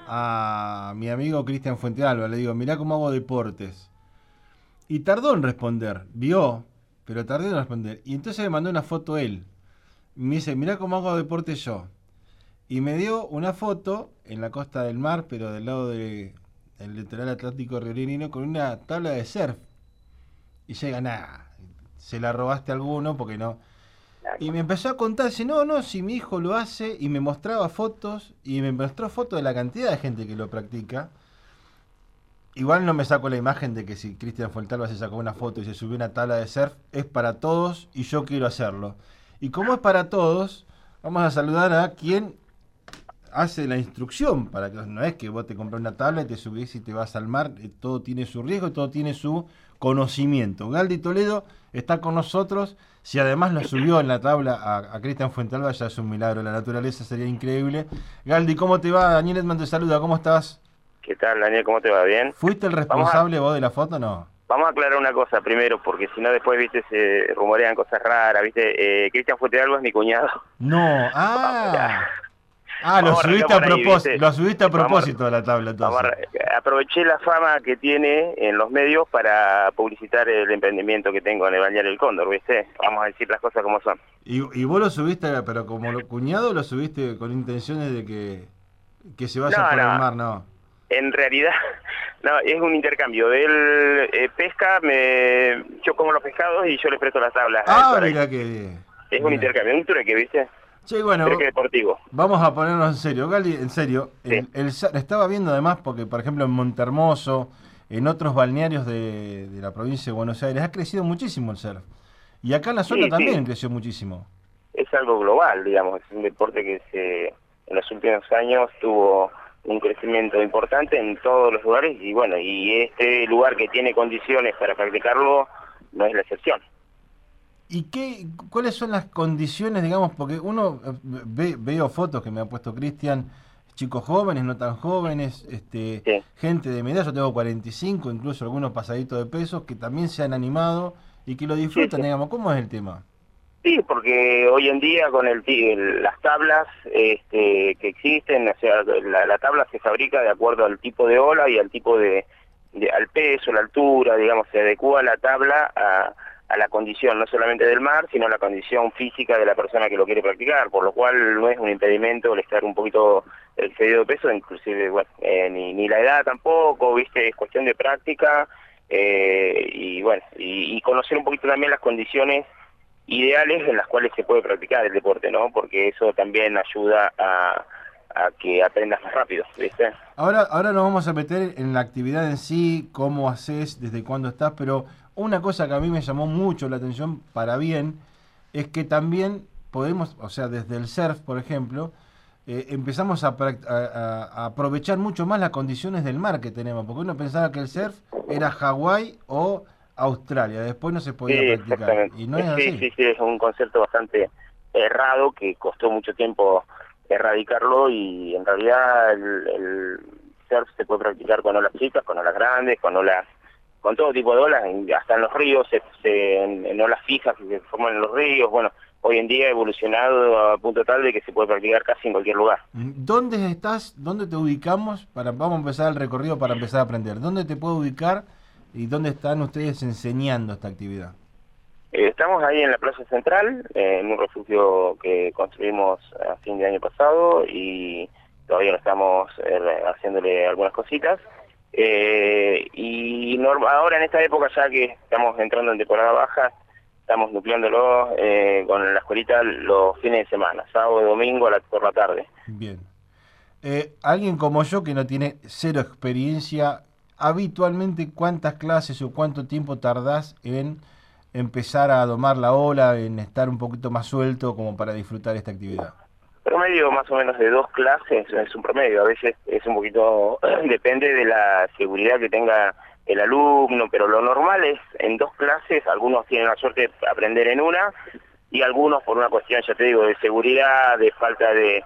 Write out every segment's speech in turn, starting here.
a mi amigo Cristian Fuentealba, le digo, mirá cómo hago deportes. Y tardó en responder, vio, pero tardó en responder. Y entonces me mandó una foto él. Me dice, mirá cómo hago deportes yo. Y me dio una foto en la costa del mar, pero del lado del litoral atlántico riojano, con una tabla de surf. Y llega, nada, se la robaste a alguno porque no. Y me empezó a contar, dice, no, no, si mi hijo lo hace, y me mostraba fotos, y me mostró fotos de la cantidad de gente que lo practica. Igual no me saco la imagen de que si Cristian Fuentalba se sacó una foto y se subió una tabla de surf, es para todos y yo quiero hacerlo. Y como es para todos, vamos a saludar a quien hace la instrucción, para que no es que vos te compras una tabla y te subís y te vas al mar, todo tiene su riesgo y todo tiene su conocimiento. Galdi Toledo está con nosotros, si además lo subió en la tabla a Cristian Fuentalba, ya es un milagro, la naturaleza sería increíble. Galdi, ¿cómo te va? Daniel Edman te saluda, ¿cómo estás? ¿Qué tal, Daniel? ¿Cómo te va? ¿Bien? ¿Fuiste el Vamos a, responsable vos de la foto o no? vamos a aclarar una cosa primero, porque si no después, viste, se rumorean cosas raras, viste. Cristian Fuentealba es mi cuñado. No, lo Vamos a arrancar subiste a por ahí, propósito, viste. lo subiste a Vamos, propósito de la tabla vamos entonces. aproveché la fama que tiene en los medios para publicitar el emprendimiento que tengo en el Balneario El Cóndor, viste. Vamos a decir las cosas como son. Y vos lo subiste, pero como cuñado lo subiste con intenciones de que se vaya No, por el no, mar, no. en realidad, no, es un intercambio. Él pesca, yo como los pescados y yo le presto las tablas a él Ah, para que... mira que Es un mira. intercambio, un trueque, ¿viste? Che, Trueque bueno, deportivo. vamos a ponernos en serio. Gali, en serio, Sí, estaba viendo además, porque por ejemplo en Montehermoso, en otros balnearios de la provincia de Buenos Aires, ha crecido muchísimo el surf. Y acá en la zona sí, también sí. creció muchísimo. Es algo global, digamos. Es un deporte que en los últimos años tuvo un crecimiento importante en todos los lugares y bueno, y este lugar que tiene condiciones para practicarlo no es la excepción. ¿Cuáles son las condiciones, digamos, porque uno veo fotos que me ha puesto Cristian, chicos jóvenes, no tan jóvenes, Sí. gente de mi edad, yo tengo 45, incluso algunos pasaditos de pesos, que también se han animado y que lo Sí, disfrutan, sí. digamos, ¿cómo es el tema? Sí, porque hoy en día con las tablas que existen, o sea, la tabla se fabrica de acuerdo al tipo de ola y al tipo al peso, la altura, digamos, se adecua la tabla a la condición no solamente del mar, sino a la condición física de la persona que lo quiere practicar, por lo cual no es un impedimento el estar un poquito excedido de peso, inclusive, bueno, ni la edad tampoco, viste, es cuestión de práctica, y bueno, y conocer un poquito también las condiciones ideales en las cuales se puede practicar el deporte, ¿no? Porque eso también ayuda a que aprendas más rápido, ¿viste? Ahora nos vamos a meter en la actividad en sí, cómo haces, desde cuándo estás, pero una cosa que a mí me llamó mucho la atención para bien, es que también podemos, o sea, desde el surf, por ejemplo, empezamos a aprovechar mucho más las condiciones del mar que tenemos, porque uno pensaba que el surf era Hawái o Australia, después no se Sí, podía practicar, exactamente. y no es Sí, así. sí, sí, es un concepto bastante errado que costó mucho tiempo erradicarlo y en realidad el surf se puede practicar con olas chicas, con olas grandes, con todo tipo de olas, hasta en los ríos, en olas fijas que se forman en los ríos. Bueno, hoy en día ha evolucionado a punto tal de que se puede practicar casi en cualquier lugar. ¿Dónde estás? ¿Dónde te ubicamos? Vamos a empezar el recorrido para empezar a aprender. ¿Dónde te puedo ubicar y dónde están ustedes enseñando esta actividad? Estamos ahí en la Plaza Central, en un refugio que construimos a fin de año pasado y todavía lo estamos haciéndole algunas cositas. Ahora en esta época, ya que estamos entrando en temporada baja, estamos nucleándolo con la escuelita los fines de semana, sábado y domingo por la tarde. Bien. Alguien como yo que no tiene cero experiencia, habitualmente ¿cuántas clases o cuánto tiempo tardás en empezar a domar la ola, en estar un poquito más suelto como para disfrutar esta actividad? Promedio más o menos de 2 clases, es un promedio, a veces es un poquito, depende de la seguridad que tenga el alumno, pero lo normal es en 2 clases, algunos tienen la suerte de aprender en una, y algunos por una cuestión, ya te digo, de seguridad, de falta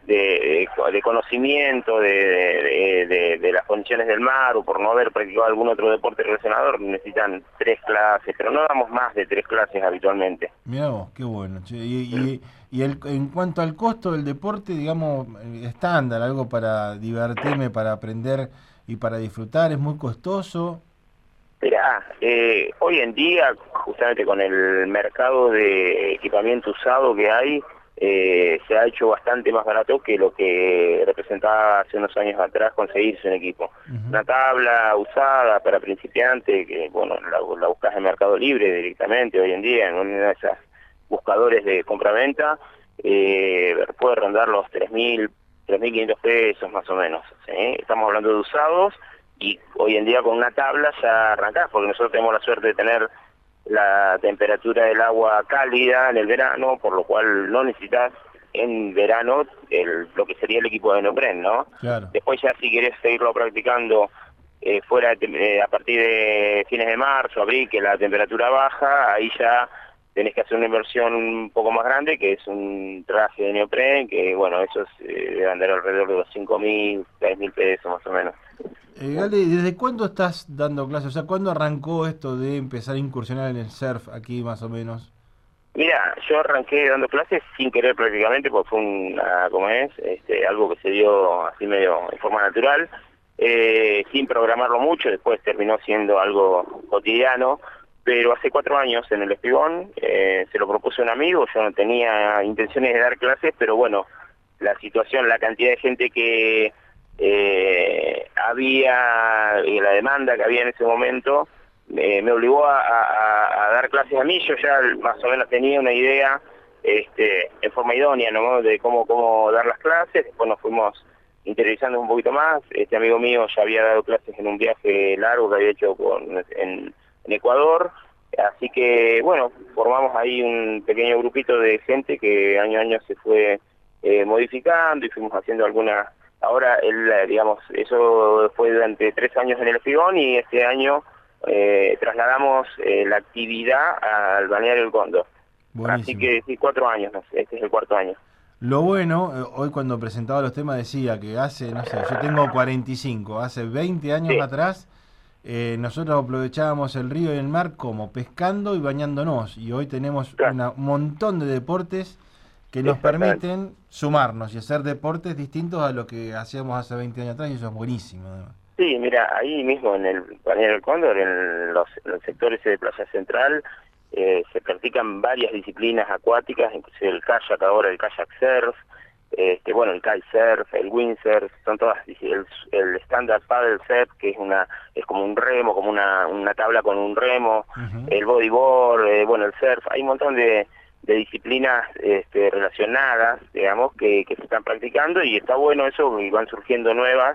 de conocimiento de las condiciones del mar, o por no haber practicado algún otro deporte relacionado, necesitan 3 clases, pero no damos más de 3 clases habitualmente. Mirá vos, qué bueno. Che. En cuanto al costo del deporte, digamos, estándar, algo para divertirme, para aprender y para disfrutar, ¿es muy costoso? Mirá, hoy en día, justamente con el mercado de equipamiento usado que hay, se ha hecho bastante más barato que lo que representaba hace unos años atrás conseguirse un equipo. Una tabla usada para principiantes, que bueno, la buscas en Mercado Libre directamente hoy en día, en una de esas buscadores de compra-venta, puede rondar los 3.500 pesos más o menos, ¿sí? Estamos hablando de usados, y hoy en día con una tabla ya arrancás, porque nosotros tenemos la suerte de tener la temperatura del agua cálida en el verano, por lo cual no necesitas en verano lo que sería el equipo de neopren, ¿no? Claro. Después ya si querés seguirlo practicando a partir de fines de marzo, abril, que la temperatura baja, ahí ya tenés que hacer una inversión un poco más grande, que es un traje de neopren, que bueno, eso debe andar alrededor de los 5.000, 6.000 pesos más o menos. Gale, ¿desde cuándo estás dando clases? O sea, ¿cuándo arrancó esto de empezar a incursionar en el surf aquí más o menos? Mira, yo arranqué dando clases sin querer prácticamente, porque fue algo que se dio así medio en forma natural, sin programarlo mucho, después terminó siendo algo cotidiano, pero hace 4 años en el Espigón se lo propuso un amigo, yo no tenía intenciones de dar clases, pero bueno, la situación, la cantidad de gente que había, y la demanda que había en ese momento, me obligó a dar clases a mí. Yo ya más o menos tenía una idea en forma idónea, ¿no?, de cómo dar las clases. Después nos fuimos interiorizando un poquito más. Este amigo mío ya había dado clases en un viaje largo que había hecho en Ecuador, así que bueno, formamos ahí un pequeño grupito de gente que año a año se fue modificando, y fuimos haciendo algunas. Ahora, digamos, eso fue durante 3 años en el Espigón, y este año trasladamos la actividad al balneario El Cóndor. Buenísimo. Así que sí, 4 años, ¿no? Este es el 4.º año. Lo bueno, hoy cuando presentaba los temas decía que hace, no sé, yo tengo 45, hace 20 años Sí. atrás nosotros aprovechábamos el río y el mar como pescando y bañándonos, y hoy tenemos Claro. un montón de deportes que nos permiten sumarnos y hacer deportes distintos a lo que hacíamos hace 20 años atrás, y eso es buenísimo, además. Sí, mira, ahí mismo en el balneario El Cóndor, en el sector ese de Playa Central, se practican varias disciplinas acuáticas, inclusive el kayak ahora, el kayak surf, bueno, el kitesurf, el windsurf, son todas, el stand-up paddle surf, que es como un remo, como una tabla con un remo, el bodyboard, bueno, el surf, hay un montón de disciplinas relacionadas, digamos, que se están practicando, y está bueno eso, y van surgiendo nuevas,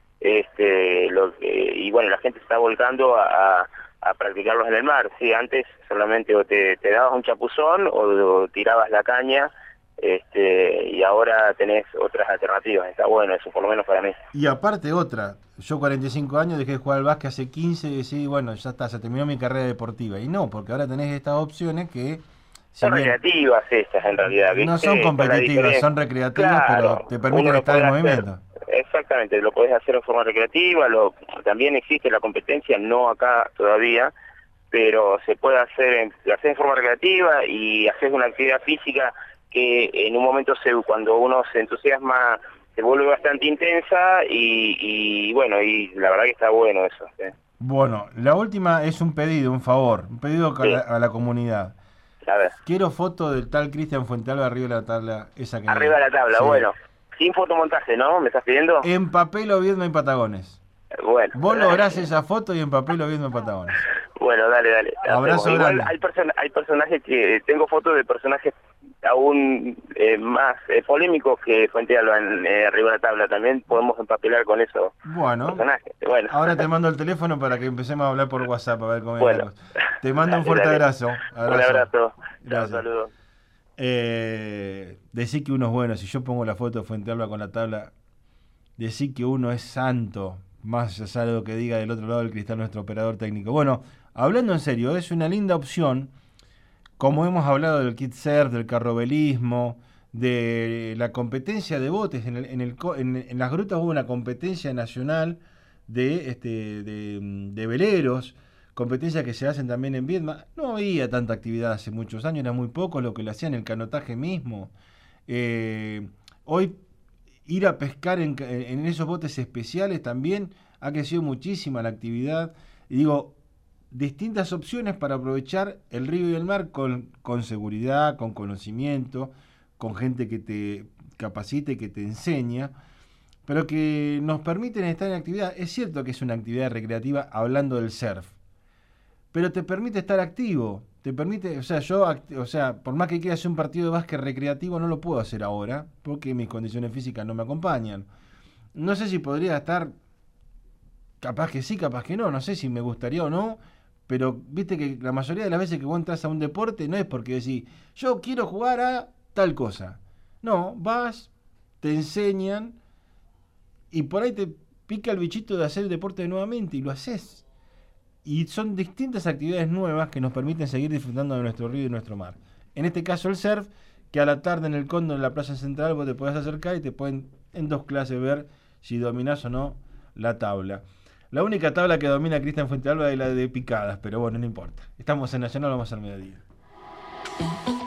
y bueno, la gente se está volcando a practicarlos en el mar. Sí, antes solamente o te dabas un chapuzón o tirabas la caña, y ahora tenés otras alternativas. Está bueno eso, por lo menos para mí. Y aparte otra, yo 45 años dejé de jugar al básquet hace 15 y decidí, bueno, ya está, se terminó mi carrera deportiva. Y no, porque ahora tenés estas opciones que... Son recreativas estas en realidad, ¿viste? No son competitivas, son recreativas, claro, pero te permiten estar en movimiento. Exactamente, lo podés hacer en forma recreativa, también existe la competencia, no acá todavía, pero se puede hacer en forma recreativa, y haces una actividad física que en un momento cuando uno se entusiasma se vuelve bastante intensa, y bueno, y la verdad que está bueno eso. ¿Sí? Bueno, la última es un pedido, un favor, un pedido Sí. a la comunidad. A ver. Quiero foto del tal Cristian Fuentealba arriba de la tabla esa que... Arriba de la tabla, sí. Bueno. Sin fotomontaje, ¿no? ¿Me estás pidiendo? En papel o viendo en Patagones. Bueno. Vos lográs esa foto y en papel o viendo en Patagones. Bueno, dale. Abrazo Igual grande. hay personajes que... Tengo fotos de personajes aún más polémicos que Fuentealba arriba de la tabla. También podemos empapelar con eso. Bueno, Personajes. Bueno. Ahora te mando el teléfono para que empecemos a hablar por WhatsApp, a ver cómo es Bueno. la cosa. Te mando un fuerte abrazo. Un abrazo. Gracias. Saludos. Decir que uno es bueno, si yo pongo la foto de Fuentealba con la tabla, decir que uno es santo, más allá de lo que diga del otro lado del cristal nuestro operador técnico. Bueno, hablando en serio, es una linda opción, como hemos hablado del kitesurf, del carrobelismo, de la competencia de botes. En las grutas hubo una competencia nacional de veleros, competencias que se hacen también en Viedma. No había tanta actividad hace muchos años, era muy poco lo que le hacían, el canotaje mismo. Hoy ir a pescar en esos botes especiales también ha crecido muchísima la actividad. Y digo, distintas opciones para aprovechar el río y el mar con seguridad, con conocimiento, con gente que te capacite, que te enseña, pero que nos permiten estar en actividad. Es cierto que es una actividad recreativa hablando del surf, pero te permite estar activo, te permite, o sea, por más que quiera hacer un partido de básquet recreativo, no lo puedo hacer ahora, porque mis condiciones físicas no me acompañan. No sé si podría estar, capaz que sí, capaz que no, no sé si me gustaría o no, pero viste que la mayoría de las veces que vos entras a un deporte no es porque decís, yo quiero jugar a tal cosa. No, vas, te enseñan y por ahí te pica el bichito de hacer el deporte nuevamente y lo haces. Y son distintas actividades nuevas que nos permiten seguir disfrutando de nuestro río y de nuestro mar. En este caso el surf, que a la tarde en el Cóndor, en la Plaza Central, vos te podés acercar y te pueden en 2 clases ver si dominás o no la tabla. La única tabla que domina Cristian Fuentealba es la de picadas, pero bueno, no importa. Estamos en Nacional, vamos al mediodía.